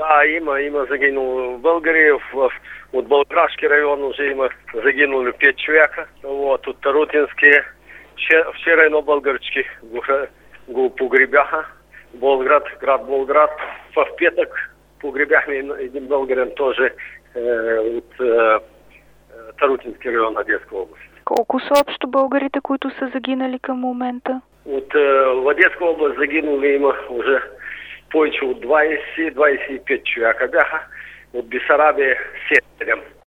Да, има загинули българи. От Болградски район уже има загинули 5 човека. Вот, от Тарутински. Вчера едно българчки го погребяха. Град Болград. В петък погребяхме един българин тоже от Тарутински район на Одеска област. Колко са общо българите, които са загинали към момента? От Одеска област загинули има уже повече от 20-25 човека бяха. От Бесарабия 7.